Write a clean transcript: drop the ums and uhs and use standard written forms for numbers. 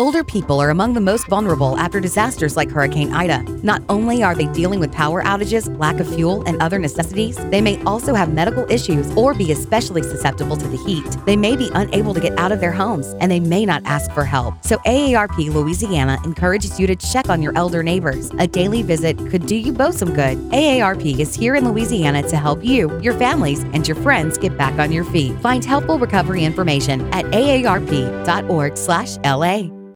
Older people are among the most vulnerable after disasters like Hurricane Ida. Not only are they dealing with power outages, lack of fuel, and other necessities, they may also have medical issues or be especially susceptible to the heat. They may be unable to get out of their homes, and they may not ask for help. So AARP Louisiana encourages you to check on your elder neighbors. A daily visit could do you both some good. AARP is here in Louisiana to help you, your families, and your friends get back on your feet. Find helpful recovery information at aarp.org/LA.